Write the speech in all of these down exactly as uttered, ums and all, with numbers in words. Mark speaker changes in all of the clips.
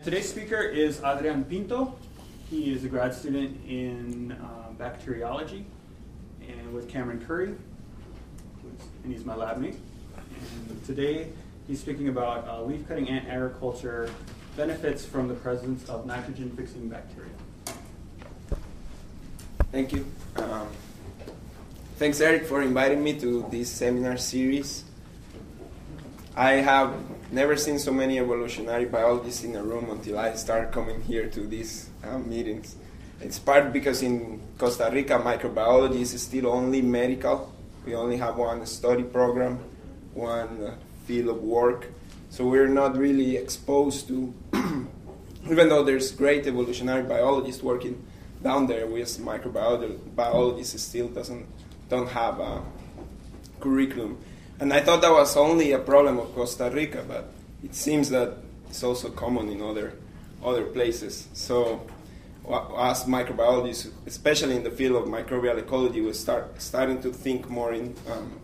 Speaker 1: Today's speaker is Adrian Pinto. He is a grad student in uh, bacteriology and with Cameron Curry, and he's my lab mate. And today he's speaking about uh, leaf-cutting ant agriculture benefits from the presence of nitrogen-fixing bacteria.
Speaker 2: Thank you. Um, thanks, Eric, for inviting me to this seminar series. I have never seen so many evolutionary biologists in a room until I started coming here to these uh, meetings. It's part because in Costa Rica, microbiology is still only medical. We only have one study program, one uh, field of work. So we're not really exposed to, even though there's great evolutionary biologists working down there, we as microbiologists still doesn't don't have a curriculum. And I thought that was only a problem of Costa Rica, but it seems that it's also common in other other places. So as microbiologists, especially in the field of microbial ecology, we start starting to think more in um,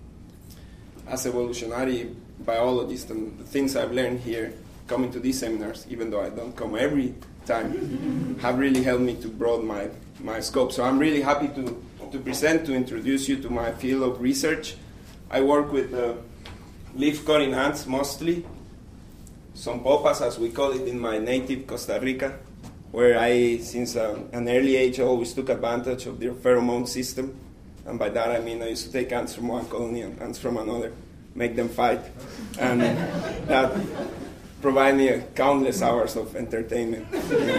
Speaker 2: as evolutionary biologists, and the things I've learned here coming to these seminars, even though I don't come every time, have really helped me to broaden my, my scope. So I'm really happy to, to present, to introduce you to my field of research. I work with uh, leaf-cutting ants mostly, Sompopas as we call it in my native Costa Rica, where I, since uh, an early age, always took advantage of their pheromone system. And by that I mean I used to take ants from one colony and ants from another, make them fight. And that provided me countless hours of entertainment.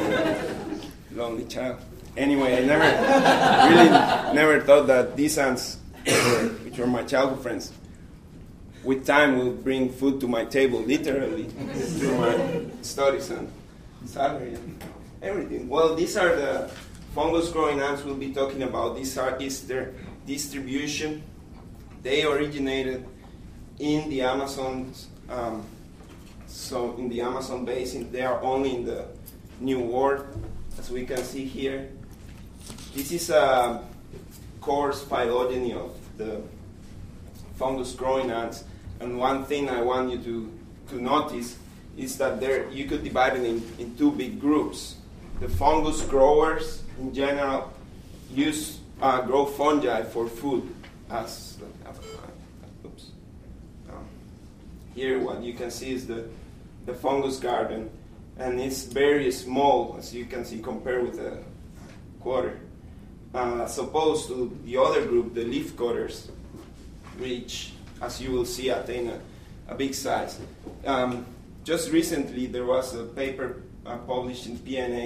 Speaker 2: Lonely child. Anyway, I never, really never thought that these ants, which were my childhood friends, with time will bring food to my table, literally, through my studies and salary and everything. Well, these are the fungus-growing ants we'll be talking about. These are is their distribution. They originated in the Amazon, um, so in the Amazon basin. They are only in the New World, as we can see here. This is a coarse phylogeny of the fungus-growing ants, and one thing I want you to, to notice is that there you could divide it in, in two big groups. The fungus growers, in general, use uh, grow fungi for food. As uh, oops, um, here what you can see is the the fungus garden, and it's very small, as you can see, compared with a quarter. Uh, as opposed to the other group, the leaf cutters, which, as you will see, attain a, a big size. Um, just recently, there was a paper uh, published in P N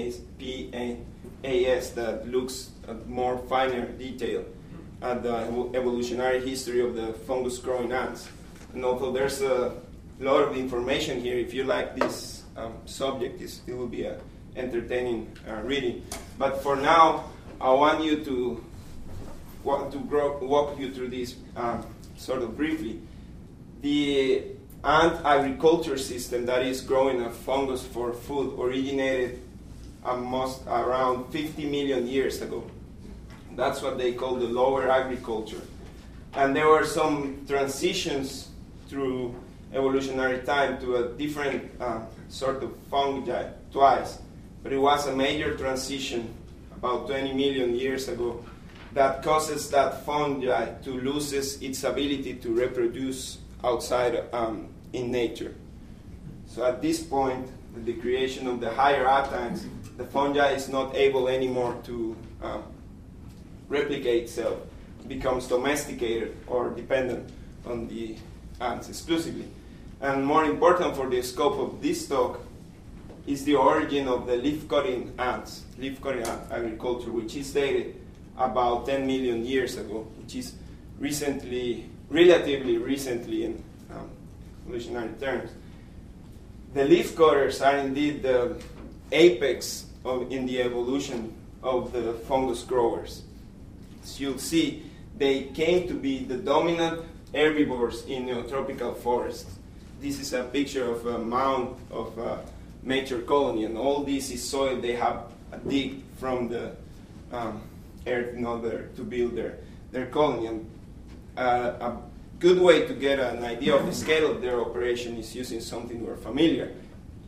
Speaker 2: A S that looks at more finer detail at the evolutionary history of the fungus-growing ants. And although there's a lot of information here, if you like this um, subject, it will be an entertaining uh, reading. But for now, I want you to want to grow, walk you through this um, sort of briefly. The ant agriculture system that is growing a fungus for food originated almost around fifty million years ago. That's what they call the lower agriculture. And there were some transitions through evolutionary time to a different uh, sort of fungi twice. But it was a major transition about twenty million years ago that causes that fungi to lose its ability to reproduce outside um, in nature. So at this point, with the creation of the higher actines, the fungi is not able anymore to um, replicate itself, becomes domesticated or dependent on the ants exclusively. And more important for the scope of this talk is the origin of the leaf-cutting ants, leaf-cutting ant agriculture, which is dated about ten million years ago, which is recently, relatively recently in um, evolutionary terms. The leaf cutters are indeed the apex of, in the evolution of the fungus growers. As you'll see, they came to be the dominant herbivores in neotropical forests. This is a picture of a mound of a mature colony, and all this is soil they have digged from the um, earth in order to build their, their colony. And, uh, a good way to get an idea of the scale of their operation is using something we're familiar.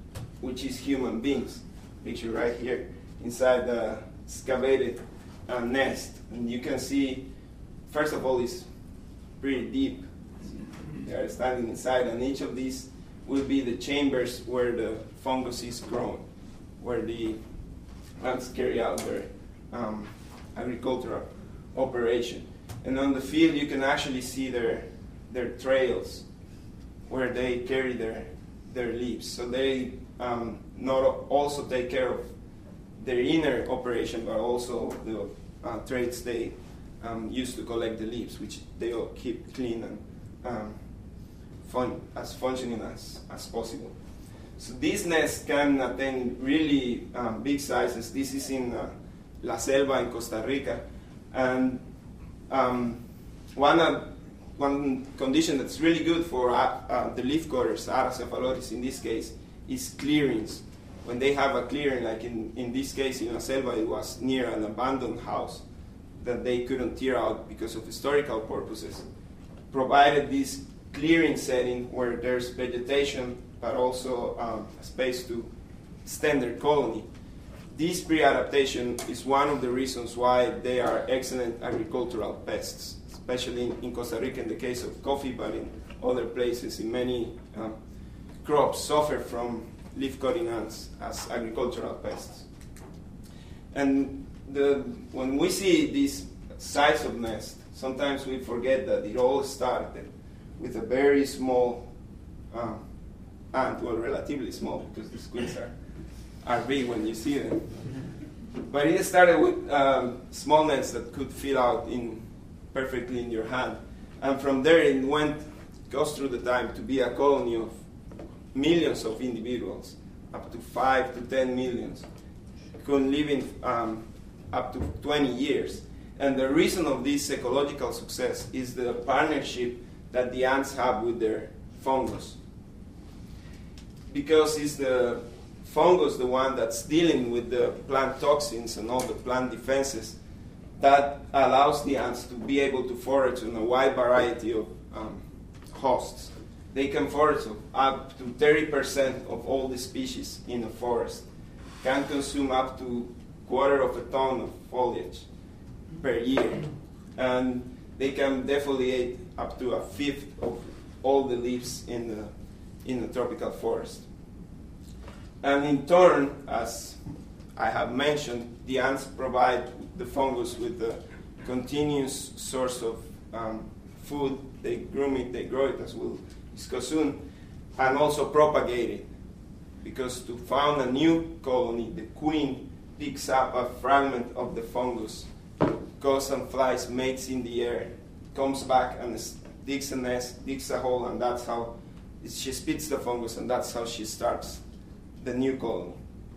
Speaker 2: which is human beings. Picture right here, inside the excavated uh, nest. And you can see, first of all, it's pretty deep. They are standing inside, and each of these will be the chambers where the fungus is grown, where the ants carry out their um, agricultural operation. And on the field, you can actually see their their trails, where they carry their their leaves. So they um, not also take care of their inner operation, but also the uh, traits they um, use to collect the leaves, which they all keep clean and um, fun, as functioning as, as possible. So this nest can attain really um, big sizes. This is in uh, La Selva in Costa Rica. And um, one, uh, one condition that's really good for uh, uh, the leaf cutters, Aras cephalotes in this case, is clearings. When they have a clearing, like in, in this case in La Selva, it was near an abandoned house that they couldn't tear out because of historical purposes, provided this clearing setting where there's vegetation but also um, a space to extend their colony. This pre-adaptation is one of the reasons why they are excellent agricultural pests, especially in, in Costa Rica in the case of coffee, but in other places in many um, crops suffer from leaf-cutting ants as agricultural pests. And the, when we see this size of nest, sometimes we forget that it all started with a very small um, ant, well, relatively small, because the squids are, are big when you see them. But it started with um, small nests that could fit out in perfectly in your hand. And from there it went, goes through the time to be a colony of millions of individuals, up to five to ten millions, could live in um, up to twenty years. And the reason of this ecological success is the partnership that the ants have with their fungus. Because it's the fungus, the one that's dealing with the plant toxins and all the plant defenses, that allows the ants to be able to forage on a wide variety of um, hosts. They can forage up to thirty percent of all the species in a forest, can consume up to quarter of a ton of foliage per year, and they can defoliate up to a fifth of all the leaves in the in the tropical forest. And in turn, as I have mentioned, the ants provide the fungus with a continuous source of um, food. They groom it, they grow it, as we'll discuss soon, and also propagate it. Because to found a new colony, the queen picks up a fragment of the fungus, goes and flies, mates in the air, comes back and digs a nest, digs a hole, and that's how she spits the fungus, and that's how she starts the new colony.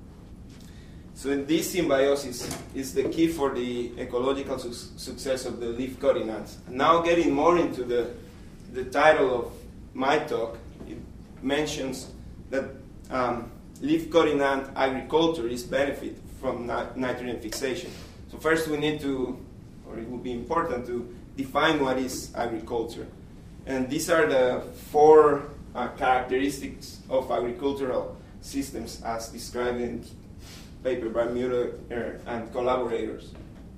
Speaker 2: So this symbiosis is the key for the ecological su- success of the leaf-cutting ants. Now getting more into the, the title of my talk, it mentions that um, leaf-cutting ant agriculture is benefit from nit- nitrogen fixation. So first we need to, or it would be important to define what is agriculture. And these are the four uh, characteristics of agricultural systems as described in paper by Mueller and collaborators.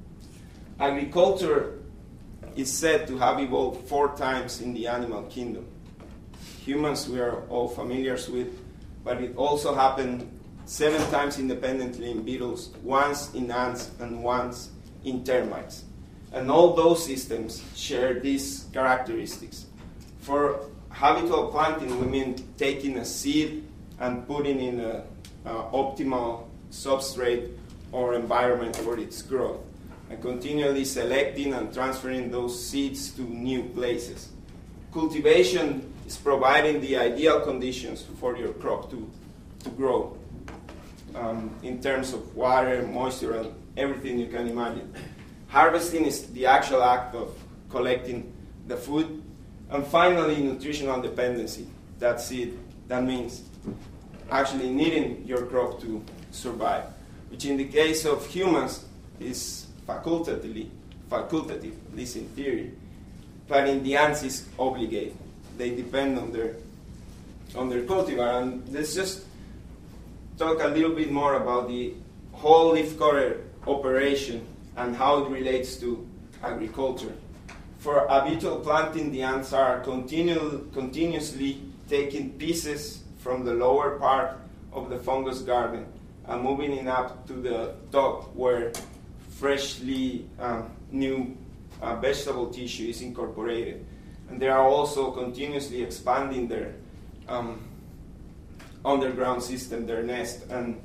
Speaker 2: Agriculture is said to have evolved four times in the animal kingdom. Humans we are all familiar with, but it also happened seven times independently in beetles, once in ants, and once in termites. And all those systems share these characteristics. For habitual planting, we mean taking a seed and putting in an optimal substrate or environment for its growth, and continually selecting and transferring those seeds to new places. Cultivation is providing the ideal conditions for your crop to, to grow um, in terms of water, moisture, and everything you can imagine. Harvesting is the actual act of collecting the food. And finally, nutritional dependency. That's it. That means actually needing your crop to survive, which in the case of humans is facultatively, facultative, at least in theory, but in the ants is obligate. They depend on their on their cultivar, and there's just talk a little bit more about the whole leafcutter operation and how it relates to agriculture. For habitual planting, the ants are continu- continuously taking pieces from the lower part of the fungus garden and moving it up to the top where freshly uh, new uh, vegetable tissue is incorporated. And they are also continuously expanding their um, underground system, their nest, and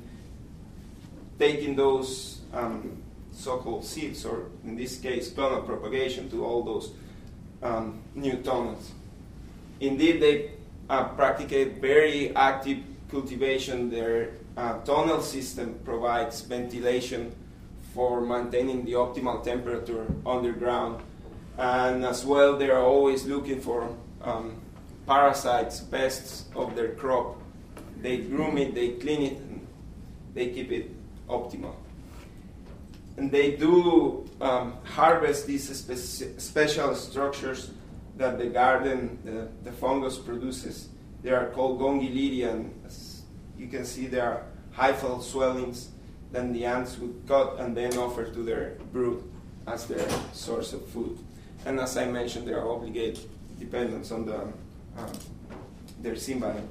Speaker 2: taking those um, so-called seeds, or in this case, clonal propagation, to all those um, new tunnels. Indeed, they uh, practice very active cultivation. Their uh, tunnel system provides ventilation for maintaining the optimal temperature underground. And as well, they are always looking for um, parasites, pests of their crop. They groom it, they clean it, and they keep it optimal. And they do um, harvest these speci- special structures that the garden, the, the fungus produces. They are called gongylida, and as you can see, there are hyphal swellings that the ants would cut and then offer to their brood as their source of food. And as I mentioned, they are obligate dependence on the, uh, their symbiont.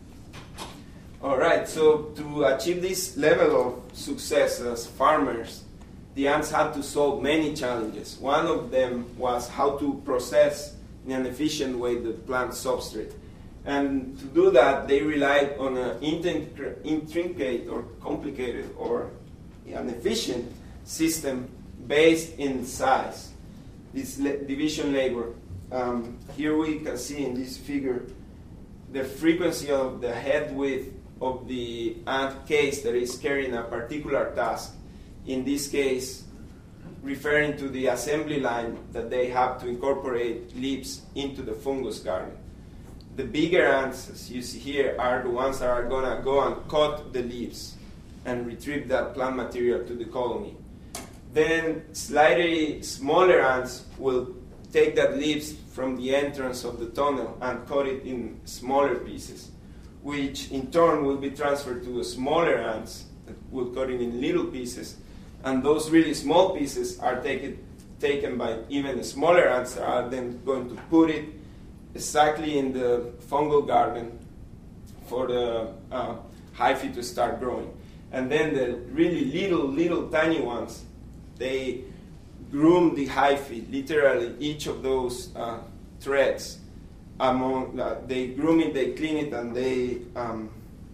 Speaker 2: All right, so to achieve this level of success as farmers, the ants had to solve many challenges. One of them was how to process in an efficient way the plant substrate. And to do that, they relied on an intricate or complicated or an efficient system based in size, this le- division labor. Um, here we can see in this figure the frequency of the head width of the ant case that is carrying a particular task. In this case, referring to the assembly line that they have to incorporate leaves into the fungus garden. The bigger ants, as you see here, are the ones that are going to go and cut the leaves and retrieve that plant material to the colony. Then slightly smaller ants will take that leaves from the entrance of the tunnel and cut it in smaller pieces, which in turn will be transferred to smaller ants that will cut it in little pieces. And those really small pieces are taken, taken by even smaller ants that are then going to put it exactly in the fungal garden for the uh, hyphae to start growing. And then the really little, little tiny ones, they groom the hyphae, literally each of those uh, threads. Among uh, they groom it, they clean it, and they um,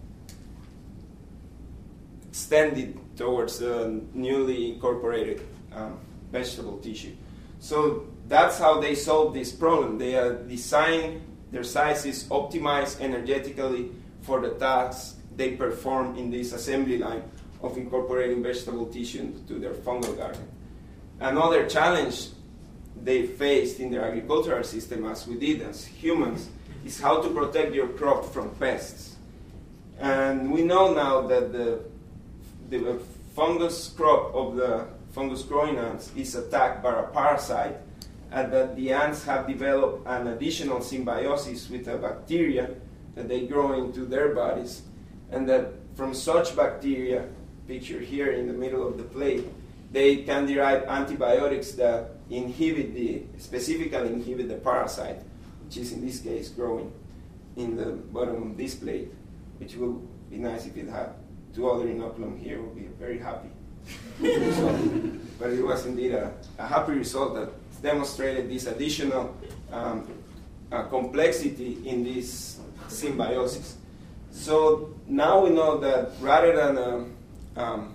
Speaker 2: extend it towards the newly incorporated um, vegetable tissue. So that's how they solve this problem. They uh, design their sizes optimized energetically for the tasks they perform in this assembly line of incorporating vegetable tissue into their fungal garden. Another challenge they faced in their agricultural system, as we did as humans, is how to protect your crop from pests. And we know now that the, the fungus crop of the fungus growing ants is attacked by a parasite, and that the ants have developed an additional symbiosis with a bacteria that they grow into their bodies, and that from such bacteria, pictured here in the middle of the plate, they can derive antibiotics that inhibit the, specifically inhibit the parasite, which is in this case growing in the bottom of this plate, which will be nice if it had two other inoculum here, we'll be very happy. So, but it was indeed a, a happy result that demonstrated this additional um, uh, complexity in this symbiosis. So now we know that rather than a um,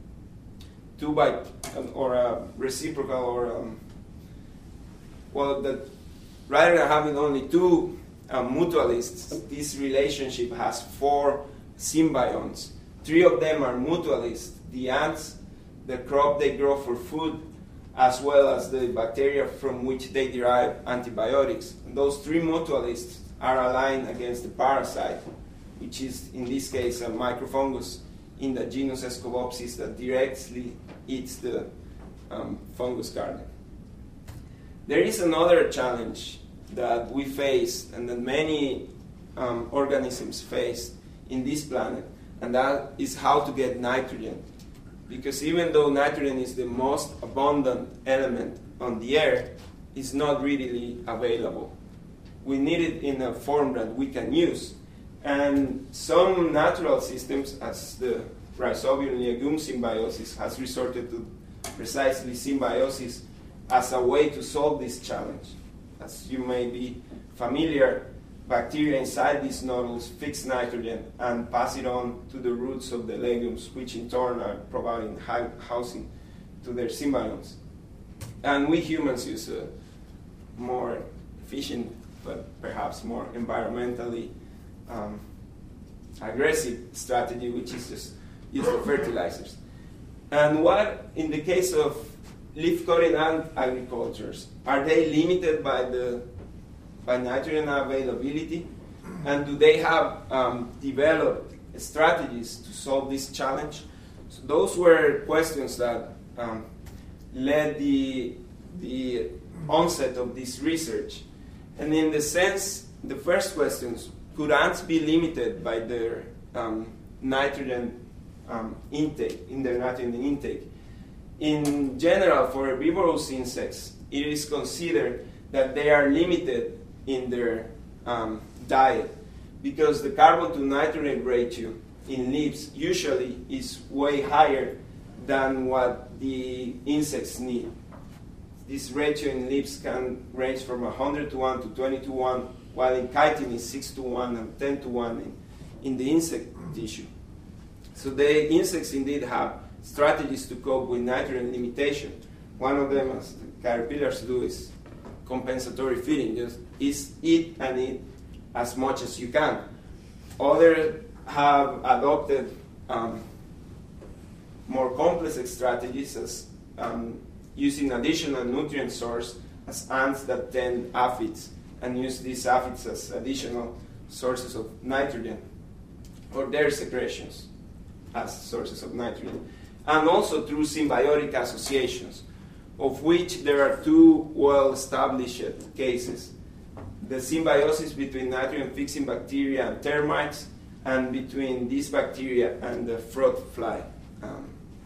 Speaker 2: two by or a reciprocal or um, well, that rather than having only two uh, mutualists, this relationship has four symbionts. Three of them are mutualists: the ants, the crop they grow for food, as well as the bacteria from which they derive antibiotics. And those three mutualists are aligned against the parasite, which is in this case a microfungus in the genus Escobopsis that directly eats the um, fungus garden. There is another challenge that we face and that many um, organisms face in this planet, and that is how to get nitrogen. Because even though nitrogen is the most abundant element on the air, it's not readily available. We need it in a form that we can use. And some natural systems, as the Rhizobium legume symbiosis, has resorted to precisely symbiosis as a way to solve this challenge. As you may be familiar, bacteria inside these nodules fix nitrogen and pass it on to the roots of the legumes, which in turn are providing housing to their symbionts. And we humans use a more efficient, but perhaps more environmentally um, aggressive strategy, which is just use the fertilizers. And what, in the case of leaf-cutting ant agricultures, are they limited by the by nitrogen availability? And do they have um, developed strategies to solve this challenge? So those were questions that um, led the, the onset of this research. And in the sense, the first questions, could ants be limited by their um, nitrogen um, intake, in their nitrogen intake? In general, for herbivorous insects, it is considered that they are limited in their um, diet because the carbon to nitrogen ratio in leaves usually is way higher than what the insects need. This ratio in leaves can range from one hundred to one to twenty to one, while in chitin is six to one and ten to one in, in the insect tissue. So the insects indeed have strategies to cope with nitrogen limitation. One of them, as the caterpillars do, is compensatory feeding. Just is eat and eat as much as you can. Others have adopted um, more complex strategies, as um, using additional nutrient source, as ants that tend aphids and use these aphids as additional sources of nitrogen, or their secretions as sources of nitrogen. And also through symbiotic associations, of which there are two well-established cases. The symbiosis between nitrogen-fixing bacteria and termites, and between these bacteria and the fruit fly. Um,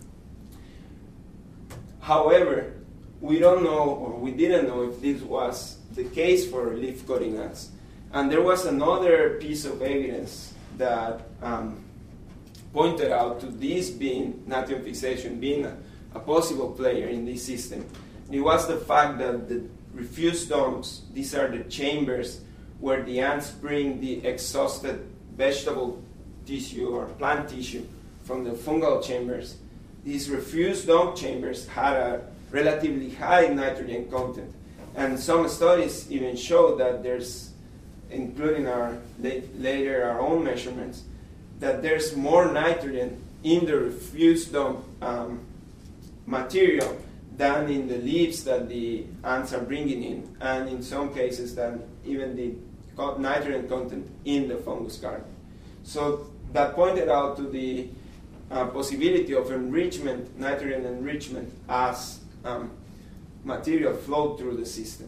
Speaker 2: however, we don't know, or we didn't know if this was the case for leaf-cutting ants. And there was another piece of evidence that um, pointed out to this being, nitrogen fixation, being a, a possible player in this system. It was the fact that the refuse dumps, these are the chambers where the ants bring the exhausted vegetable tissue or plant tissue from the fungal chambers. These refuse dump chambers had a relatively high nitrogen content. And some studies even show that there's, including our later our own measurements, that there's more nitrogen in the refuse dump um, material than in the leaves that the ants are bringing in, and in some cases than even the nitrogen content in the fungus garden. So that pointed out to the uh, possibility of enrichment, nitrogen enrichment, as um, material flowed through the system.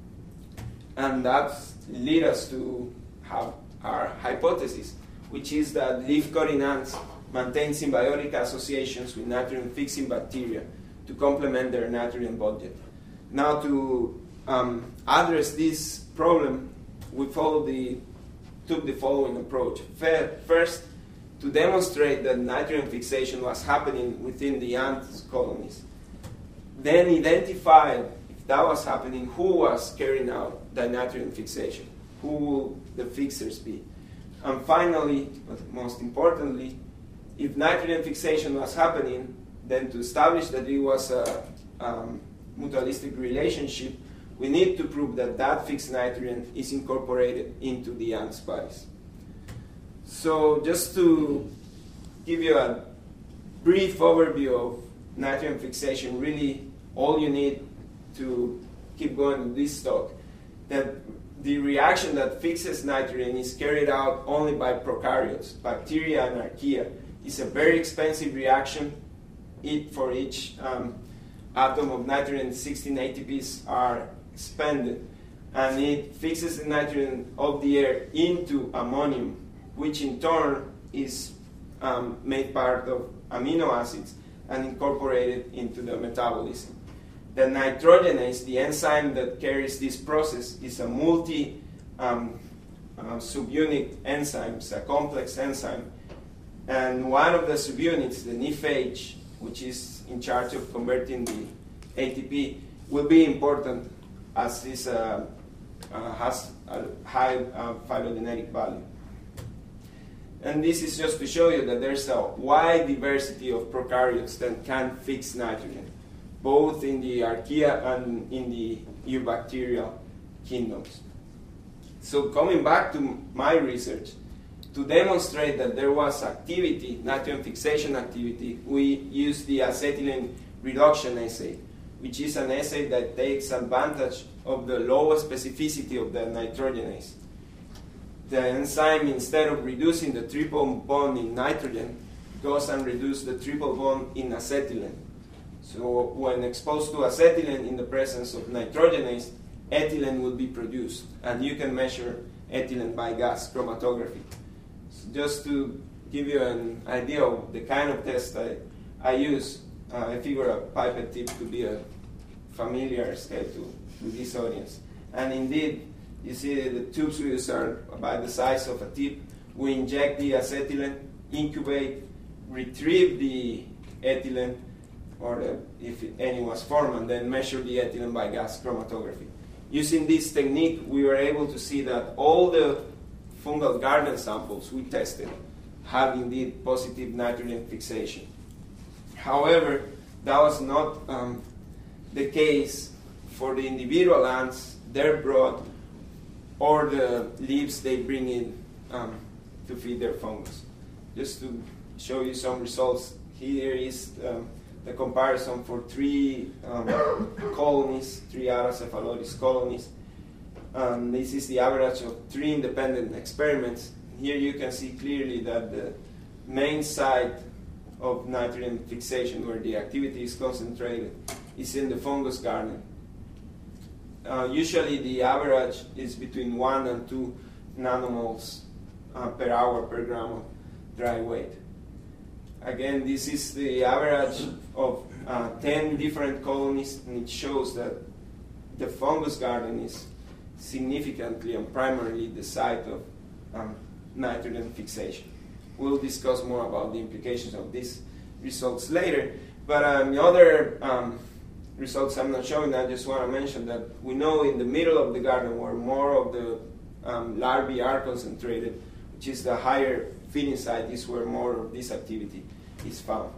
Speaker 2: And that led us to have our hypothesis, which is that leaf-cutting ants maintain symbiotic associations with nitrogen-fixing bacteria to complement their nitrogen budget. Now, to um, address this problem, we followed the, took the following approach. First, to demonstrate that nitrogen fixation was happening within the ant colonies. Then identify, if that was happening, who was carrying out the nitrogen fixation, who will the fixers be. And finally, but most importantly, if nitrogen fixation was happening, then to establish that it was a um, mutualistic relationship, we need to prove that that fixed nitrogen is incorporated into the ants' bodies. So just to give you a brief overview of nitrogen fixation, really all you need to keep going with this talk, that the reaction that fixes nitrogen is carried out only by prokaryotes, bacteria and archaea. It's a very expensive reaction. It, for each um, atom of nitrogen, sixteen A T Ps are expended, and it fixes the nitrogen of the air into ammonium, which in turn is um, made part of amino acids and incorporated into the metabolism. The nitrogenase, the enzyme that carries this process, is a multi um, uh, subunit enzyme, it's a complex enzyme. And one of the subunits, the N I F H, which is in charge of converting the A T P, will be important as this uh, uh, has a high uh, phylogenetic value. And this is just to show you that there's a wide diversity of prokaryotes that can fix nitrogen, both in the archaea and in the eubacterial kingdoms. So coming back to my research, to demonstrate that there was activity, nitrogen fixation activity, we used the acetylene reduction assay, which is an assay that takes advantage of the low specificity of the nitrogenase. The enzyme, instead of reducing the triple bond in nitrogen, goes and reduces the triple bond in acetylene. So when exposed to acetylene in the presence of nitrogenase, ethylene will be produced, and you can measure ethylene by gas chromatography. So just to give you an idea of the kind of test I, I use, uh, I figure a pipette tip to be a familiar scale to, to this audience. And indeed, you see the tubes we use are about the size of a tip. We inject the acetylene, incubate, retrieve the ethylene, or the, if any was formed, and then measure the ethylene by gas chromatography. Using this technique, we were able to see that all the fungal garden samples we tested had indeed positive nitrogen fixation. However, that was not um, the case for the individual ants, their brood, or the leaves they bring in um, to feed their fungus. Just to show you some results, here is um, the comparison for three um, colonies, three Aracephalotes colonies. Um, this is the average of three independent experiments. Here you can see clearly that the main site of nitrogen fixation, where the activity is concentrated, is in the fungus garden. Uh, usually the average is between one and two nanomoles uh, per hour per gram of dry weight. Again, this is the average of uh, ten different colonies, and it shows that the fungus garden is significantly and primarily the site of um, nitrogen fixation. We'll discuss more about the implications of these results later, but um, the other um, results I'm not showing, I just want to mention that we know in the middle of the garden where more of the um, larvae are concentrated, which is the higher feeding site, is where more of this activity is found.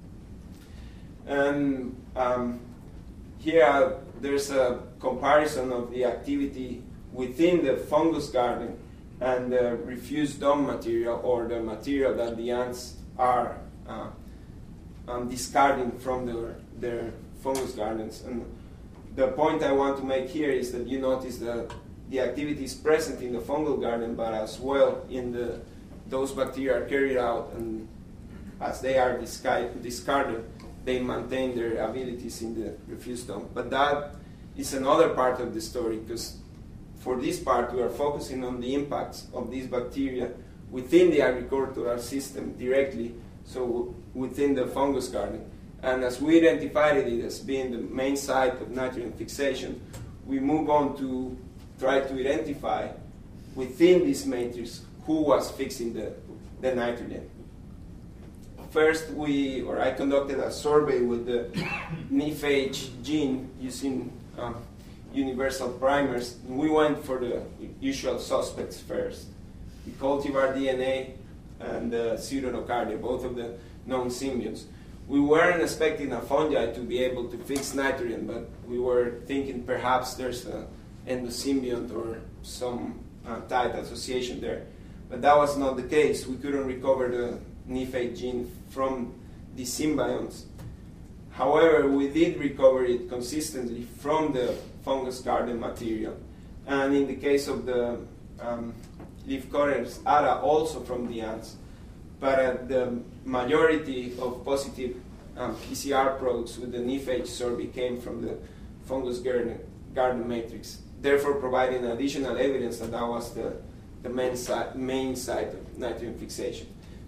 Speaker 2: And um, here uh, there's a comparison of the activity within the fungus garden and the refuse dung material, or the material that the ants are uh, um, discarding from their, their fungus gardens. And the point I want to make here is that you notice that the activity is present in the fungal garden, but as well in the those bacteria are carried out, and as they are discard, discarded, they maintain their abilities in the refuse dump. But that is another part of the story, because for this part we are focusing on the impacts of these bacteria within the agricultural system directly, so within the fungus garden. And as we identified it as being the main site of nitrogen fixation, we move on to try to identify within this matrix who was fixing the, the nitrogen. First, we, or I conducted a survey with the N I F H gene using um, universal primers. We went for the usual suspects first, the cultivar D N A and the pseudonocardia, both of the known symbionts. We weren't expecting a fungi to be able to fix nitrogen, but we were thinking perhaps there's an endosymbiont or some uh, tight association there. But that was not the case. We couldn't recover the N I F H gene from the symbionts. However, we did recover it consistently from the fungus garden material. And in the case of the um, leaf cutters, A D A, also from the ants. But uh, the majority of positive um, P C R products with the N I F H survey came from the fungus garden, garden matrix, therefore providing additional evidence that that was the, the main, site, main site of nitrogen fixation.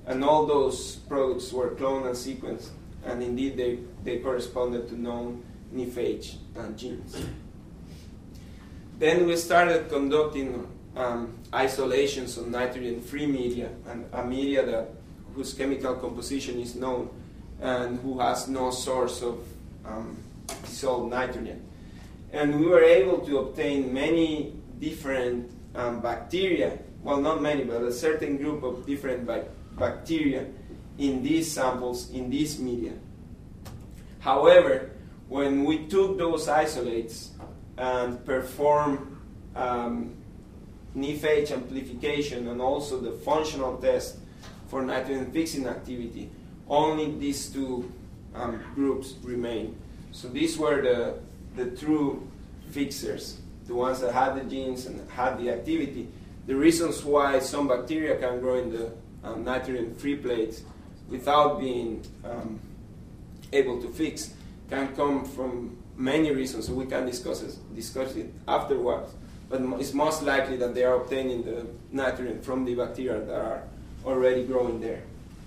Speaker 2: And all those products were cloned and sequenced, and indeed they, they corresponded to known N I F H uh, genes. Then we started conducting um, isolations on nitrogen-free media, and a media that, whose chemical composition is known and who has no source of um, dissolved nitrogen. And we were able to obtain many different um, bacteria, well, not many, but a certain group of different bacteria bacteria in these samples, in this media. However, when we took those isolates and performed um, N I F H amplification and also the functional test for nitrogen fixing activity, only these two um, groups remain. So these were the, the true fixers, the ones that had the genes and had the activity. The reasons why some bacteria can grow in the Um, nitrogen-free plates without being um, able to fix can come from many reasons, so we can discuss it, discuss it afterwards. But it's most likely that they are obtaining the nitrogen from the bacteria that are already growing there.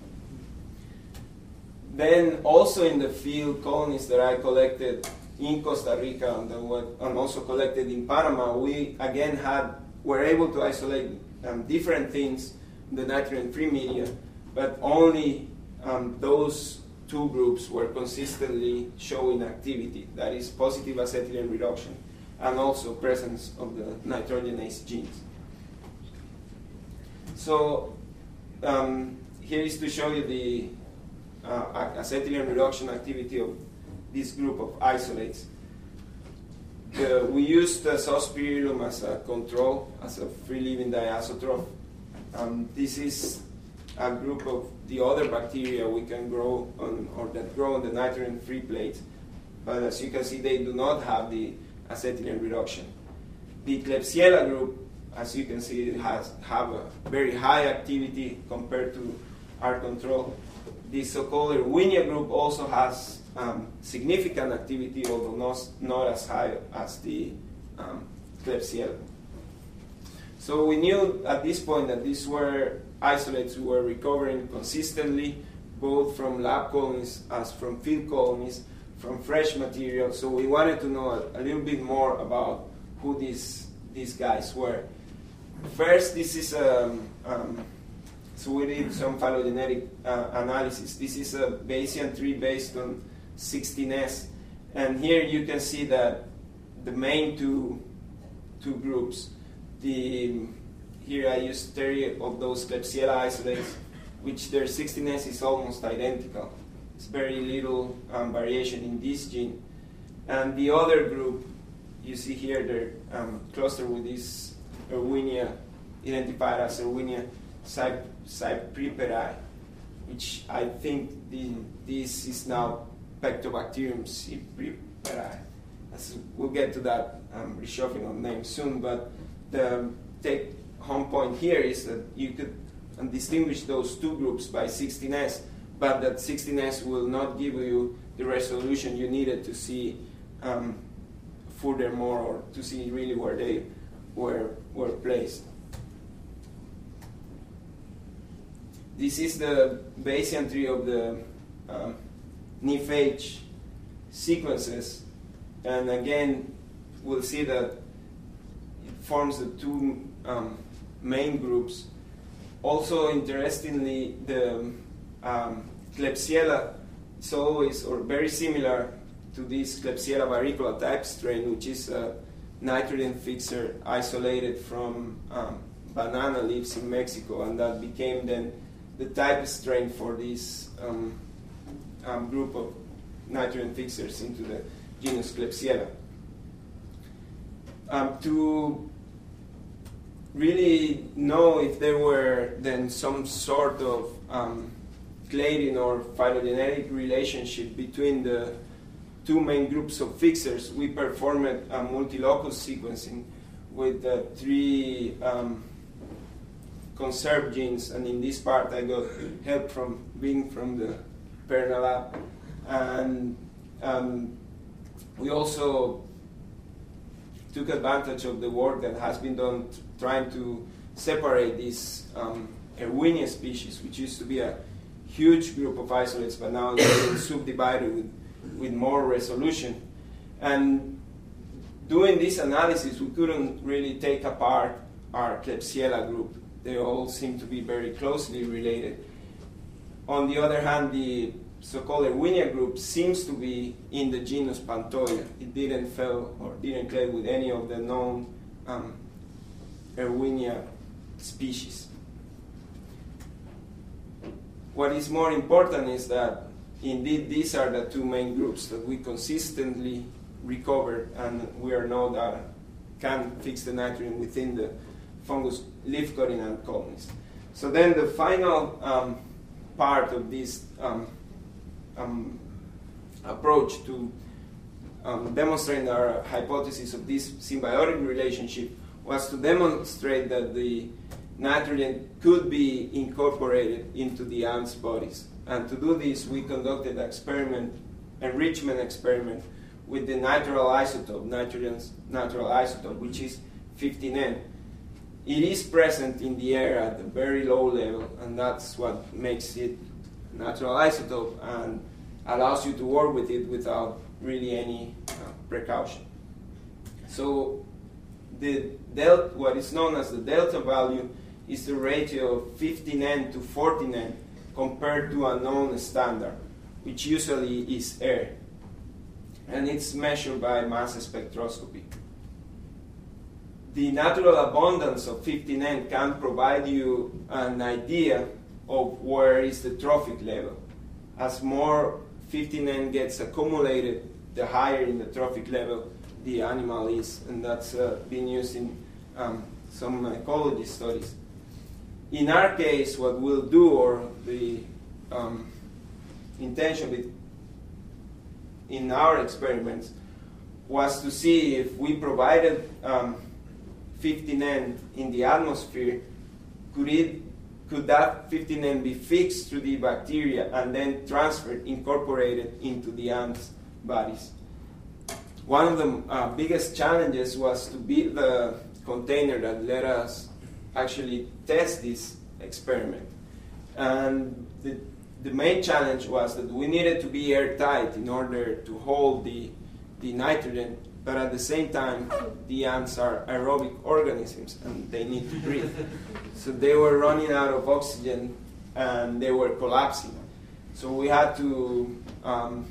Speaker 2: Then also in the field colonies that I collected in Costa Rica and, the, and also collected in Panama, we again had were able to isolate um, different things, the nitrogen-free media, but only um, those two groups were consistently showing activity, that is positive acetylene reduction, and also presence of the nitrogenase genes. So um, here is to show you the uh, acetylene reduction activity of this group of isolates. The, we used the Zoospirillum as a control, as a free-living diazotroph. Um, this is a group of the other bacteria we can grow on, or that grow on the nitrogen-free plates. But as you can see, they do not have the acetylene reduction. The Klebsiella group, as you can see, has have a very high activity compared to our control. The so-called Erwinia group also has um, significant activity, although not, not as high as the um, Klebsiella. So we knew at this point that these were isolates who were recovering consistently, both from lab colonies as from field colonies, from fresh material. So we wanted to know a, a little bit more about who these these guys were. First, this is a, um, so we did some phylogenetic uh, analysis. This is a Bayesian tree based on sixteen S, and here you can see that the main two two groups. The, here I used thirty of those Klebsiella isolates, which their sixteen S is almost identical. It's very little um, variation in this gene. And the other group, you see here, they're um, clustered with this Erwinia, identified as Erwinia cypriperae, which I think the, this is now Pectobacterium cypriperae. As we'll get to that um, reshuffling of names soon, but the take home point here is that you could um, distinguish those two groups by sixteen S, but that sixteen S will not give you the resolution you needed to see um, furthermore, or to see really where they were, were placed. This is the Bayesian tree of the um, N I F H sequences, and again, we'll see that forms the two um, main groups. Also, interestingly, the um, Klebsiella is always, or very similar to this Klebsiella varicola type strain, which is a nitrogen fixer isolated from um, banana leaves in Mexico, and that became then the type strain for this um, um, group of nitrogen fixers into the genus Klebsiella. Um, to really know if there were then some sort of um, clade or phylogenetic relationship between the two main groups of fixers, we performed a multi-locus sequencing with the three um, conserved genes, and in this part I got help from being from the Perna lab. And um, we also took advantage of the work that has been done t- trying to separate these um, Erwinia species, which used to be a huge group of isolates, but now it's been subdivided with, with more resolution. And doing this analysis, we couldn't really take apart our Klebsiella group. They all seem to be very closely related. On the other hand, the so-called Erwinia group seems to be in the genus Pantoja. It didn't fall or didn't clade with any of the known um, Erwinia species. What is more important is that indeed these are the two main groups that we consistently recovered, and we are know that can fix the nitrogen within the fungus leaf-cutting ant colonies. So then the final um, part of this um, um, approach to um, demonstrating our hypothesis of this symbiotic relationship was to demonstrate that the nitrogen could be incorporated into the ants' bodies. And to do this, we conducted an experiment, enrichment experiment, with the natural isotope, nitrogen's natural isotope, which is fifteen N. It is present in the air at a very low level, and that's what makes it a natural isotope and allows you to work with it without really any uh, precaution. So the delta, what is known as the delta value, is the ratio of fifteen N to fourteen N compared to a known standard, which usually is air. And it's measured by mass spectroscopy. The natural abundance of fifteen N can provide you an idea of where is the trophic level. As more fifteen N gets accumulated, the higher in the trophic level the animal is, and that's uh, been used in um, some ecology studies. In our case, what we'll do, or the um, intention with in our experiments, was to see if we provided um, fifteen N in the atmosphere, could it could that fifteen N be fixed to the bacteria and then transferred, incorporated into the ants' bodies? One of the uh, biggest challenges was to build the container that let us actually test this experiment. And the, the main challenge was that we needed to be airtight in order to hold the, the nitrogen, but at the same time, the ants are aerobic organisms and they need to breathe. So they were running out of oxygen and they were collapsing. So we had to um,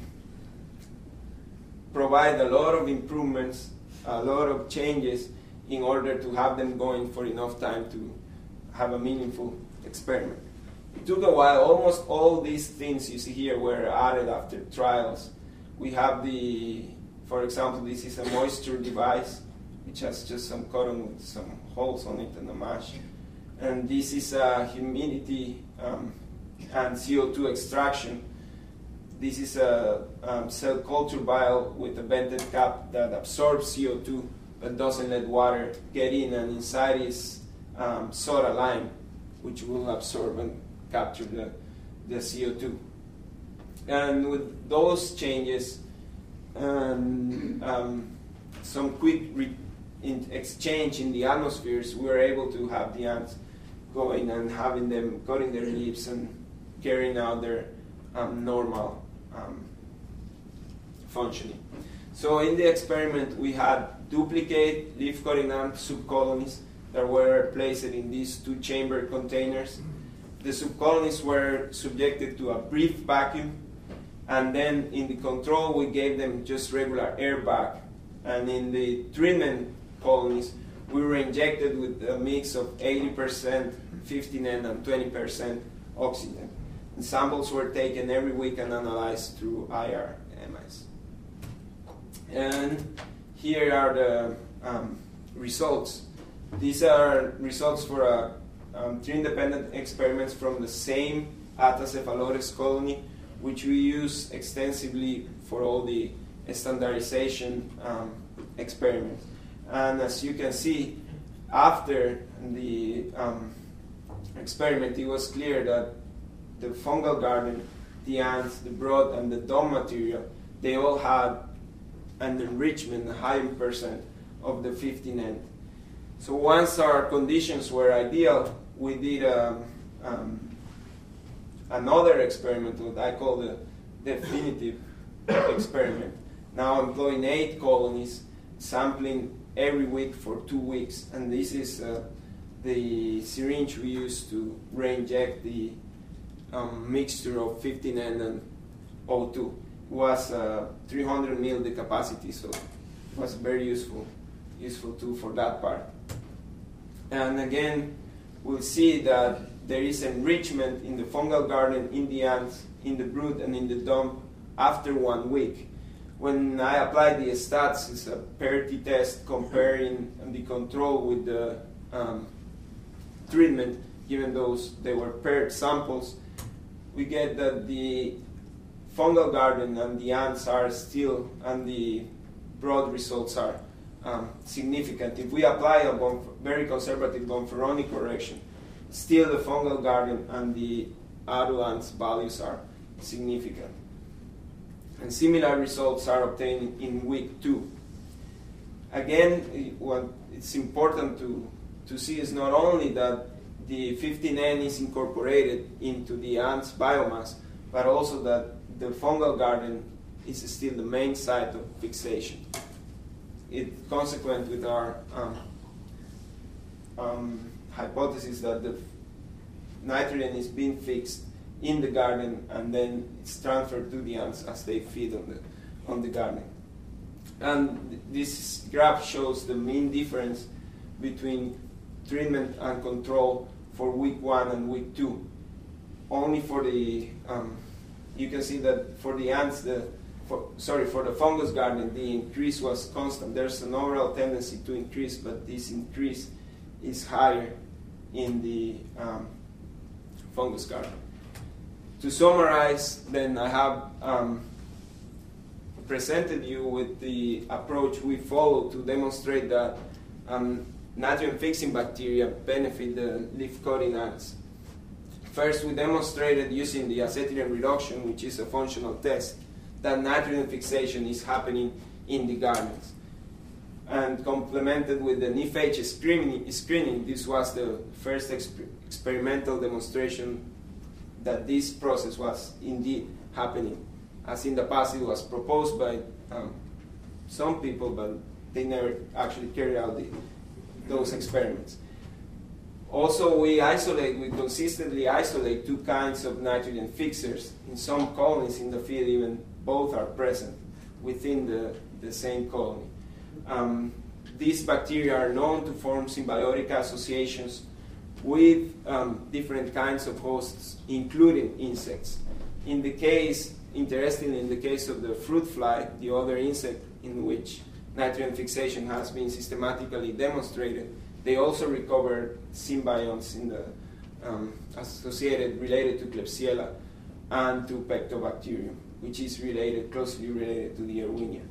Speaker 2: provide a lot of improvements, a lot of changes in order to have them going for enough time to have a meaningful experiment. It took a while. Almost all these things you see here were added after trials. We have the, for example, this is a moisture device, which has just some cotton with some holes on it and a mash. And this is a humidity um, and C O two extraction. This is a um, cell culture vial with a vented cap that absorbs C O two but doesn't let water get in, and inside is um, soda lime, which will absorb and capture the, the C O two. And with those changes and um, some quick re- in exchange in the atmospheres, we were able to have the ants going and having them cutting their leaves and carrying out their um, normal um, functioning. So in the experiment, we had duplicate leaf-cutting ant subcolonies that were placed in these two chamber containers. The subcolonies were subjected to a brief vacuum, and then in the control we gave them just regular air back. And in the treatment colonies, we were injected with a mix of eighty percent fifteen N and twenty percent oxygen. And samples were taken every week and analyzed through I R M S. And here are the um, results. These are results for a, um, three independent experiments from the same Attacephalotes colony, which we use extensively for all the standardization um, experiments. And as you can see, after the um, experiment, it was clear that the fungal garden, the ants, the brood, and the dome material, they all had an enrichment, a high percent of the fifteen N. So once our conditions were ideal, we did a um, another experiment that I call the definitive experiment. Now I'm employing eight colonies, sampling every week for two weeks, and this is uh, the syringe we use to re-inject the um, mixture of fifteen N and O two. It was uh, three hundred mil the capacity, so it was very useful, useful too for that part. And again, we'll see that there is enrichment in the fungal garden, in the ants, in the brood, and in the dump after one week. When I apply the stats, it's a parity test comparing the control with the um, treatment, given those they were paired samples. We get that the fungal garden and the ants are still, and the broad results are um, significant. If we apply a bonf- very conservative Bonferroni correction, still the fungal garden and the adulants values are significant. And similar results are obtained in week two. Again, what it's important to, to see is not only that the fifteen N is incorporated into the ants' biomass, but also that the fungal garden is still the main site of fixation. It's consequent with our um, um, hypothesis that the nitrogen is being fixed in the garden and then it's transferred to the ants as they feed on the on the garden. And this graph shows the mean difference between treatment and control for week one and week two. Only for the um, you can see that for the ants, the for, sorry for the fungus garden, the increase was constant. There's an overall tendency to increase, but this increase is higher in the um, fungus garden. To summarize, then I have um, presented you with the approach we follow to demonstrate that um, nitrogen-fixing bacteria benefit the leaf-cutting ants. First, we demonstrated using the acetylene reduction, which is a functional test, that nitrogen fixation is happening in the gardens. And complemented with the N I F H screening, screening, this was the first exper- experimental demonstration that this process was indeed happening. As in the past, it was proposed by um, some people, but they never actually carried out the, those experiments. Also, we isolate, we consistently isolate two kinds of nitrogen fixers. In some colonies in the field, even both are present within the, the same colony. Um, these bacteria are known to form symbiotic associations with um, different kinds of hosts, including insects. In the case, interestingly, in the case of the fruit fly, the other insect in which nitrogen fixation has been systematically demonstrated, they also recovered symbionts in the um, associated, related to Klebsiella and to Pectobacterium, which is related, closely related to the Erwinia.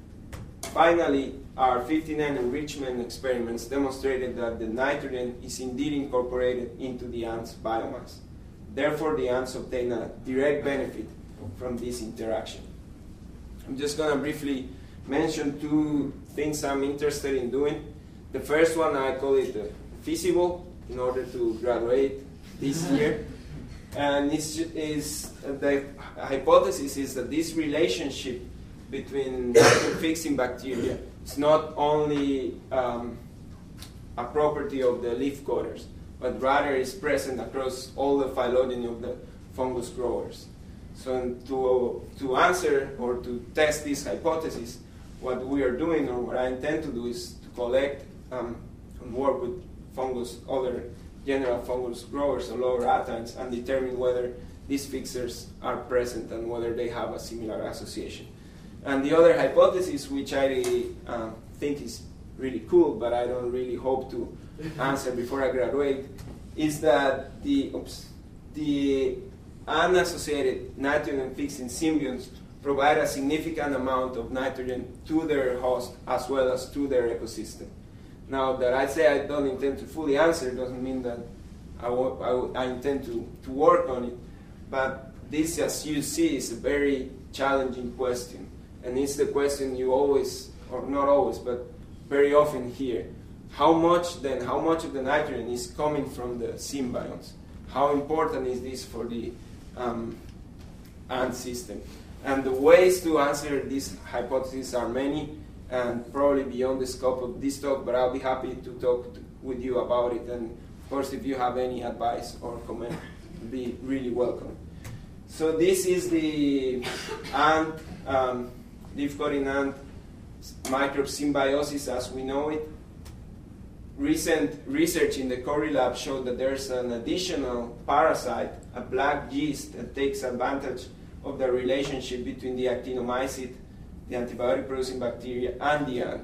Speaker 2: Finally, our fifteen N enrichment experiments demonstrated that the nitrogen is indeed incorporated into the ants' biomass. Therefore, the ants obtain a direct benefit from this interaction. I'm just going to briefly mention two things I'm interested in doing. The first one, I call it uh, feasible, in order to graduate this year. And it's, is, uh, the hypothesis is that this relationship between nitrogen-fixing bacteria is not only um, a property of the leaf cutters, but rather is present across all the phylogeny of the fungus growers. So to, to answer or to test this hypothesis, what we are doing, or what I intend to do, is to collect um, and work with fungus, other general fungus growers or lower attines, and determine whether these fixers are present and whether they have a similar association. And the other hypothesis, which I uh, think is really cool, but I don't really hope to answer before I graduate, is that the, oops, the unassociated nitrogen-fixing symbionts provide a significant amount of nitrogen to their host as well as to their ecosystem. Now, that I say I don't intend to fully answer doesn't mean that I, w- I, w- I intend to, to work on it, but this, as you see, is a very challenging question. And it's the question you always, or not always, but very often hear. How much then, how much of the nitrogen is coming from the symbionts? how important is this for the um, ant system. And the ways to answer this hypothesis are many, and probably beyond the scope of this talk, but I'll be happy to talk to, with you about it. And of course, if you have any advice or comment, be really welcome. So this is the ant, um, leaf-cutting ant microbe symbiosis as we know it. Recent research in the Curry lab showed that there's an additional parasite, a black yeast, that takes advantage of the relationship between the actinomycete, the antibiotic-producing bacteria, and the ant,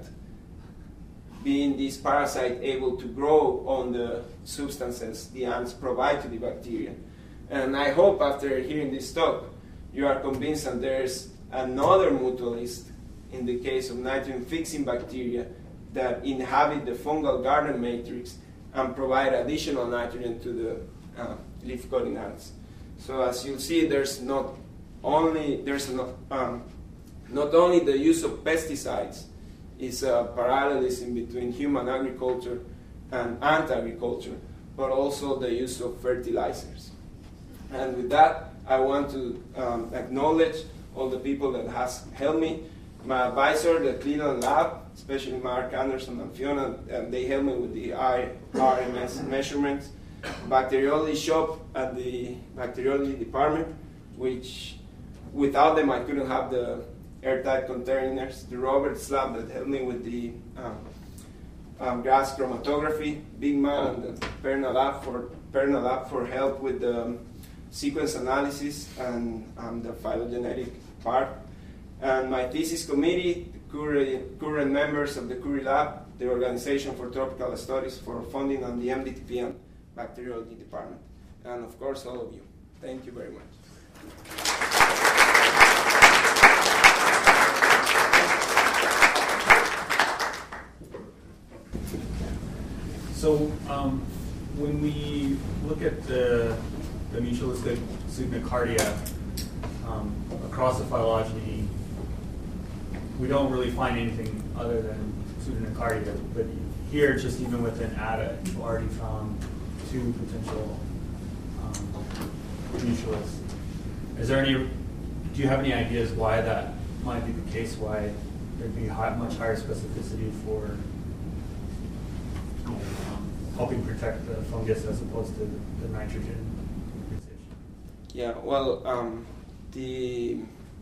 Speaker 2: being this parasite able to grow on the substances the ants provide to the bacteria. And I hope after hearing this talk, you are convinced that there's another mutualist in the case of nitrogen-fixing bacteria that inhabit the fungal garden matrix and provide additional nitrogen to the uh, leaf-cutting ants. So as you'll see, there's not only there's not, um, not only the use of pesticides is a parallelism between human agriculture and ant agriculture, but also the use of fertilizers. And with that, I want to um, acknowledge all the people that has helped me. My advisor, the Cleveland lab, especially Mark Anderson and Fiona, and they helped me with the R M S measurements. Bacteriology shop at the bacteriology department, which without them I couldn't have the airtight containers. The Roberts lab that helped me with the um, um, gas chromatography. Big Man and the Perna lab for Perna lab for help with the um, sequence analysis and um, the phylogenetic part. And my thesis committee, the current, current members of the Curie Lab, the Organization for Tropical Studies for funding on the M D T P and Bacteriology Department. And of course, all of you. Thank you very much.
Speaker 1: So um, when we look at the, the mutualistic Pseudocardia um, across the phylogeny, we don't really find anything other than Pseudocardia. But here, just even within A D A, you've already found two potential um, mutualists. Is there any? Do you have any ideas why that might be the case? Why there'd be high, much higher specificity for um, helping protect the fungus as opposed to the nitrogen fixation?
Speaker 2: Yeah. Well, um, the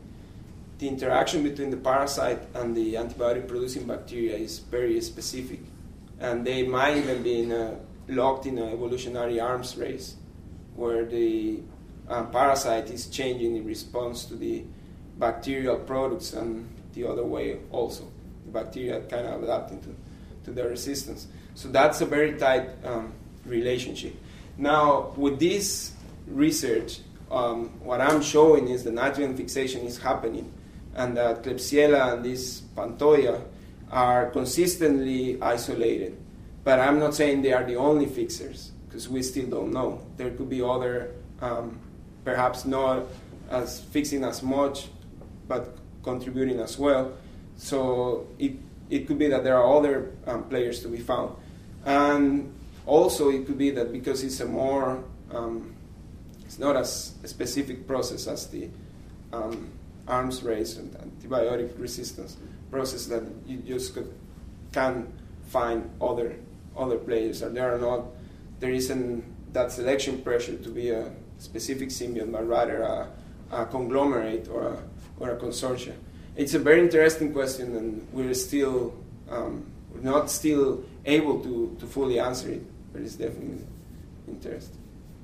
Speaker 2: the interaction between the parasite and the antibiotic-producing bacteria is very specific, and they might even be in a, locked in an evolutionary arms race, where the uh, parasite is changing in response to the bacterial products, and the other way also. The bacteria kind of adapting to, to their resistance. So that's a very tight um, relationship. Now, with this research, um, what I'm showing is the nitrogen fixation is happening, and that Klebsiella and this Pantoja are consistently isolated. But I'm not saying they are the only fixers, because we still don't know. There could be other, um, perhaps not as fixing as much, but contributing as well. So it, it could be that there are other um, players to be found. And also it could be that because it's a more, um, it's not as a specific process as the um, arms race and antibiotic resistance process, that you just could, can find other other players. And there are not, there isn't that selection pressure to be a specific symbiont, but rather a, a conglomerate or a, or a consortia. It's a very interesting question, and we're still um, we're not still able to, to fully answer it, but it's definitely interesting.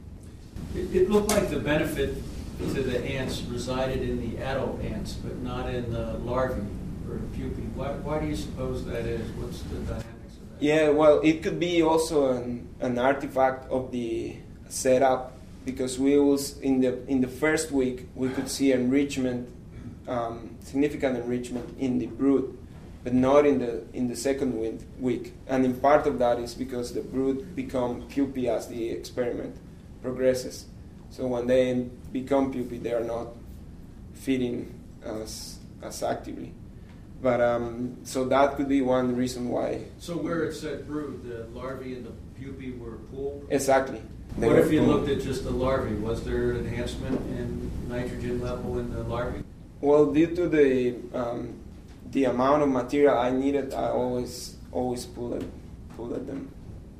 Speaker 3: It, it looked like the benefit to the ants resided in the adult ants, but not in the larvae or the pupae. Why, why do you suppose that is? What's the dynamics of that?
Speaker 2: Yeah, well, it could be also an, an artifact of the setup, because we was in the in the first week we could see enrichment, um, significant enrichment in the brood, but not in the in the second week. And in part of that is because the brood become pupae as the experiment progresses. So when they become pupae, they are not feeding as as actively. But um, so that could be one reason why.
Speaker 3: So where it said brood, the larvae and the pupae were pooled?
Speaker 2: Exactly. They
Speaker 3: What
Speaker 2: were
Speaker 3: if you
Speaker 2: boom.
Speaker 3: looked at just the larvae? Was there an enhancement in nitrogen level in the larvae?
Speaker 2: Well, due to the um, the amount of material I needed, I always always pull it pull at them.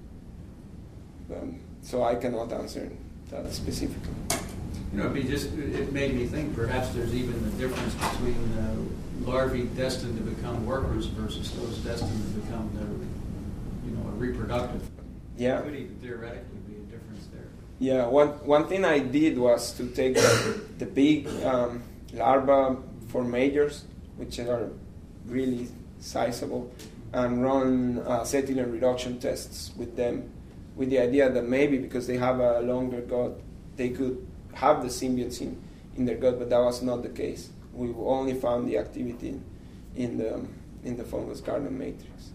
Speaker 2: Um, so I cannot answer that specifically.
Speaker 3: You know, it'd be just, it made me think perhaps there's even a difference between uh, larvae destined to become workers versus those destined to become the, you know, a reproductive.
Speaker 2: Yeah.
Speaker 3: There could even theoretically be a difference there.
Speaker 2: Yeah, one, one thing I did was to take the, the big um, larva formagers, which are really sizable, and run uh, acetylene reduction tests with them, with the idea that maybe because they have a longer gut, they could have the symbionts in, in their gut, but that was not the case. We only found the activity in, in the in the fungus garden matrix.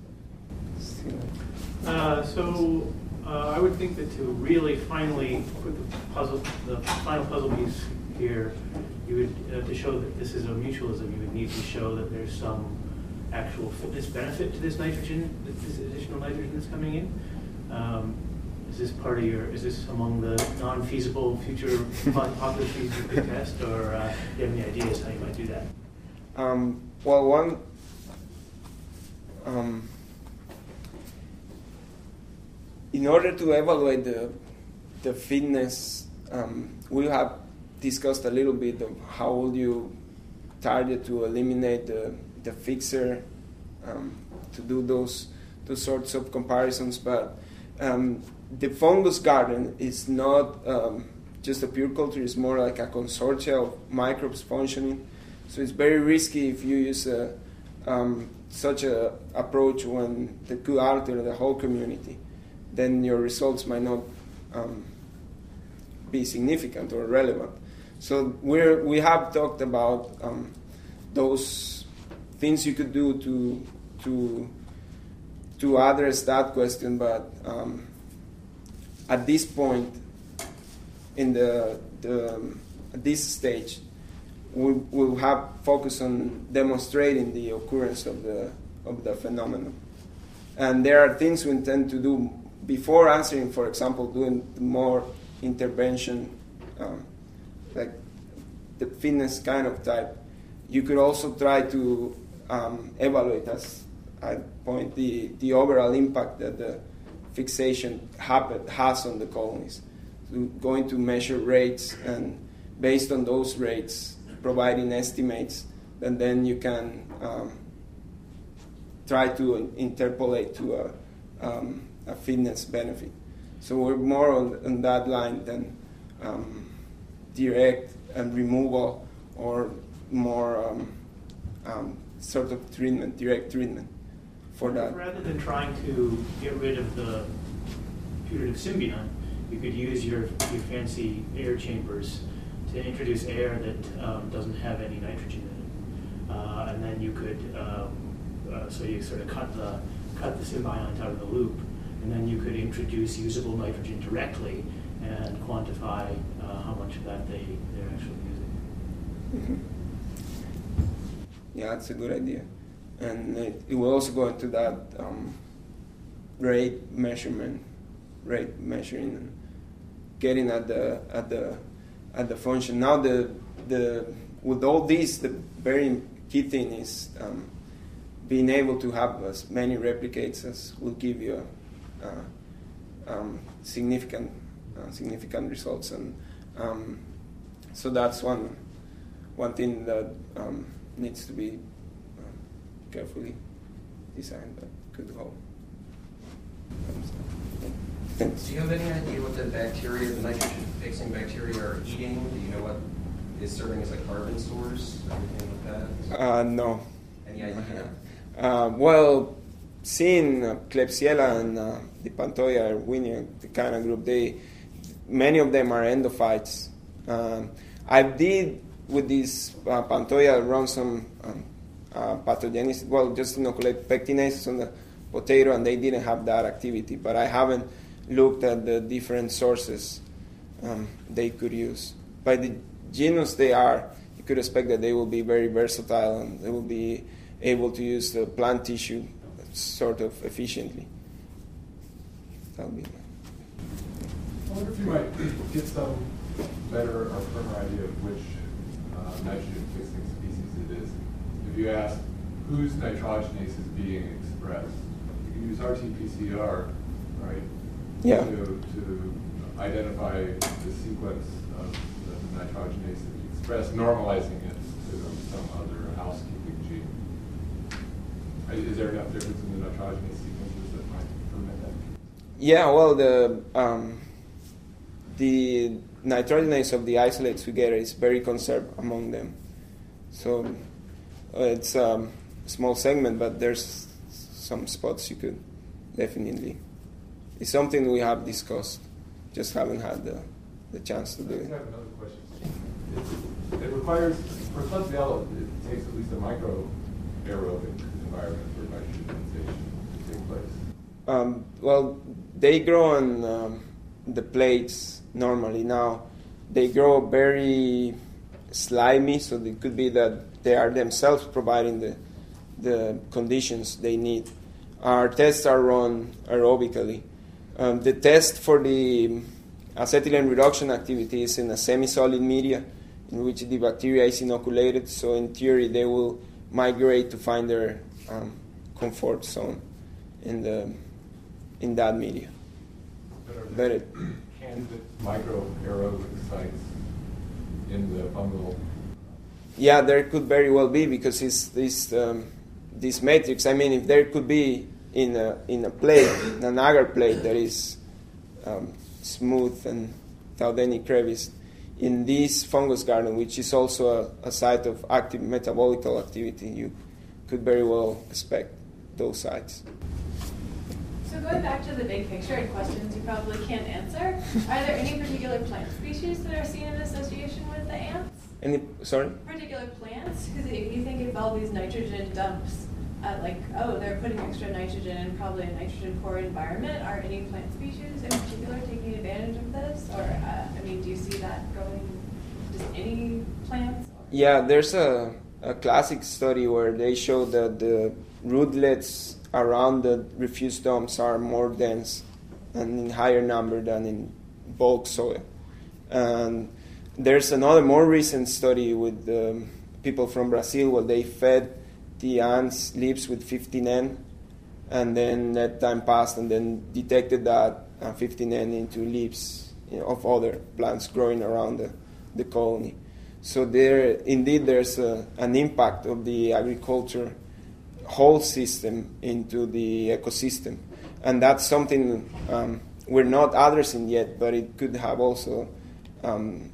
Speaker 4: Uh, so uh, I would think that to really finally put the puzzle, the final puzzle piece here, you would uh, to show that this is a mutualism, you would need to show that there's some actual fitness benefit to this nitrogen, this additional nitrogen that's coming in. Um, is this part of your? Is this among the non-feasible future hypotheses you could test, or uh, do you have any ideas how you might do that?
Speaker 2: Um, well, one. Um, in order to evaluate the the fitness, um, we have discussed a little bit of how would you target to eliminate the the fixer, um, to do those those sorts of comparisons, but. Um, the fungus garden is not um, just a pure culture, it's more like a consortia of microbes functioning. So it's very risky if you use a, um, such an approach when that could alter the whole community. Then your results might not um, be significant or relevant. So we're, we have talked about um, those things you could do to to to address that question, but um, at this point, in the, the um, at this stage, we will have focus on demonstrating the occurrence of the of the phenomenon. And there are things we intend to do before answering. For example, doing more intervention, um, like the fitness kind of type. You could also try to um, evaluate, as I point, the the overall impact that the fixation happen, has on the colonies. So going to measure rates, and based on those rates, providing estimates, and then you can um, try to interpolate to a, um, a fitness benefit. So we're more on, on that line than um, direct and removal, or more um, um, sort of treatment, direct treatment. For that.
Speaker 4: Rather than trying to get rid of the putative symbiont, you could use your, your fancy air chambers to introduce air that um, doesn't have any nitrogen in it, uh, and then you could um, uh, so you sort of cut the cut the symbiont out of the loop, and then you could introduce usable nitrogen directly and quantify uh, how much of that they they're actually using.
Speaker 2: Mm-hmm. Yeah, that's a good idea. And it, it will also go into that um, rate measurement, rate measuring, and getting at the at the at the function. Now the the with all this, the very key thing is um, being able to have as many replicates as will give you a, uh, um, significant uh, significant results, and um, so that's one one thing that um, needs to be carefully designed, but could hold. Thanks.
Speaker 5: Do you have any idea what the bacteria, the nitrogen-fixing bacteria, are eating? Do you know what is serving as like carbon source, everything like that?
Speaker 2: Uh, no.
Speaker 5: Any idea?
Speaker 2: Uh, well, seeing uh, Klebsiella and uh, the Pantoja erwinia, the kind of group, they many of them are endophytes. Um, I did with this uh, Pantoja run some. Um, Uh, pathogenicity, well, just inoculate pectinases on the potato, and they didn't have that activity. But I haven't looked at the different sources um, they could use. By the genus they are, you could expect that they will be very versatile, and they will be able to use the plant tissue sort of efficiently. That would be.
Speaker 6: I wonder if you might get some better or firmer idea of which uh, nitrogen-fixing species it is. If you ask whose nitrogenase is being expressed, you can use R T P C R, right?
Speaker 2: Yeah.
Speaker 6: To, to identify the sequence of the nitrogenase that you express, normalizing it to some other housekeeping gene. Is there enough difference in the nitrogenase sequences that might permit that?
Speaker 2: Yeah, well, the um, the nitrogenase of the isolates we get is very conserved among them. So uh, it's um, a small segment, but there's some spots you could definitely. It's something we have discussed, just haven't had the, the chance to do
Speaker 6: I
Speaker 2: it.
Speaker 6: have another question. It, it requires, for Klebsiella, it takes at least a micro aerobic environment for nitrogenization to take place.
Speaker 2: Um, well, they grow on um, the plates normally. Now, they grow very slimy, so it could be that they are themselves providing the, the conditions they need. Our tests are run aerobically. Um, the test for the acetylene reduction activity is in a semi-solid media in which the bacteria is inoculated, so in theory they will migrate to find their um, comfort zone in the in that media.
Speaker 6: But are
Speaker 2: But
Speaker 6: there
Speaker 2: it,
Speaker 6: candidate micro aerobic sites in the fungal?
Speaker 2: yeah, there could very well be, because it's this um, this matrix. I mean, if there could be in a in a plate, in an agar plate that is um, smooth and without any crevice, in this fungus garden, which is also a, a site of active metabolical activity, you could very well expect those sites.
Speaker 7: So going back to the big picture and questions you probably can't answer, are there any particular plant species that are seen in association with the ants?
Speaker 2: Any sorry?
Speaker 7: Particular plants? Because if you think of all these nitrogen dumps, uh, like, oh, they're putting extra nitrogen in probably a nitrogen-poor environment, are any plant species in particular taking advantage of this? Or, uh, I mean, do you see that going, just any plants? Or?
Speaker 2: Yeah, there's a, a classic study where they show that the rootlets around the refuse dumps are more dense and in higher number than in bulk soil. And there's another more recent study with um, people from Brazil where they fed the ants leaves with fifteen N, and then that time passed and then detected that uh, fifteen N into leaves, you know, of other plants growing around the, the colony. So there, indeed, there's a, an impact of the agriculture whole system into the ecosystem, and that's something um, we're not addressing yet, but it could have also um,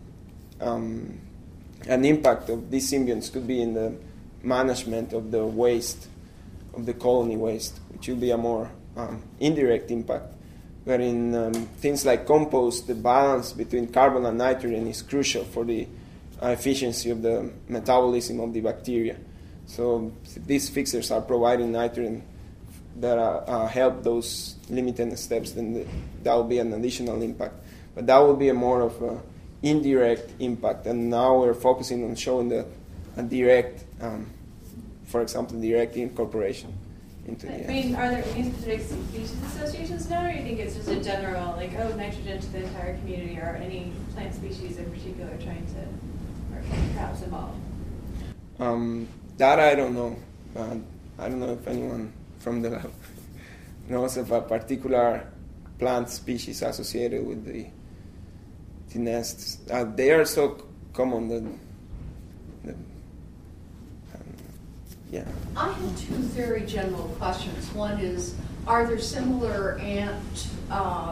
Speaker 2: um, an impact of these symbionts could be in the management of the waste, of the colony waste, which will be a more um, indirect impact. But in um, things like compost, the balance between carbon and nitrogen is crucial for the uh, efficiency of the metabolism of the bacteria. So if these fixers are providing nitrogen that uh, uh, help those limited steps, then the, that will be an additional impact. But that will be a more of an indirect impact. And now we're focusing on showing the a direct, um, for example, direct incorporation into the.
Speaker 7: I mean, are there any specific species associations now, or do you think it's just a general, like, oh, nitrogen to the entire community, or any plant species in particular trying to, or perhaps involved?
Speaker 2: Um, that I don't know. Uh, I don't know if anyone from the lab knows of a particular plant species associated with the, the nests. Uh, they are so c- common that. that um, yeah.
Speaker 8: I have two very general questions. One is, are there similar ant, uh,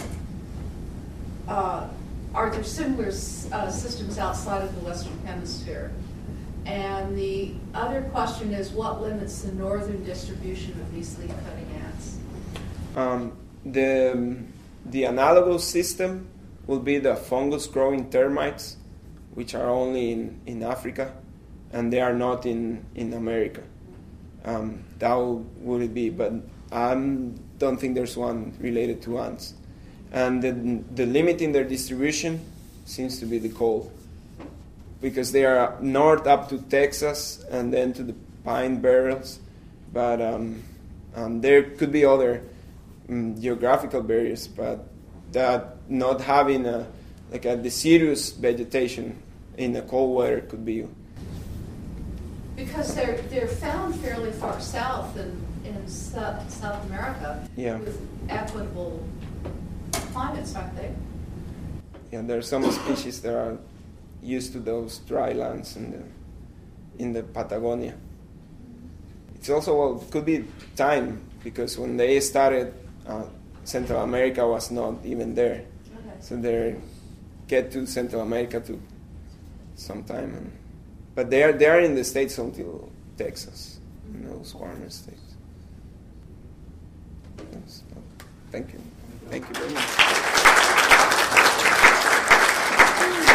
Speaker 8: uh, are there similar uh, systems outside of the Western Hemisphere? And the other question is, what limits the northern distribution of these leaf-cutting ants?
Speaker 2: Um, the, the analogous system will be the fungus-growing termites, which are only in, in Africa, and they are not in, in America. Um, that would it be, but I don't think there's one related to ants. And the, the limit in their distribution seems to be the cold, because they are north up to Texas and then to the pine barrels, but um, um, there could be other um, geographical barriers, but that not having a like a deciduous vegetation in the cold weather could be.
Speaker 8: Because they're, they're found fairly far south in, in South, South America
Speaker 2: Yeah.
Speaker 8: with equitable climates, aren't they?
Speaker 2: Yeah, there are some species that are used to those dry lands in the in the Patagonia. It's also, well, it could be time, because when they started, uh, Central America was not even there.
Speaker 8: Okay.
Speaker 2: So they get to Central America to sometime, and, but they are they are in the States until Texas, in those warmer states. Yes. Thank you. Thank you very much.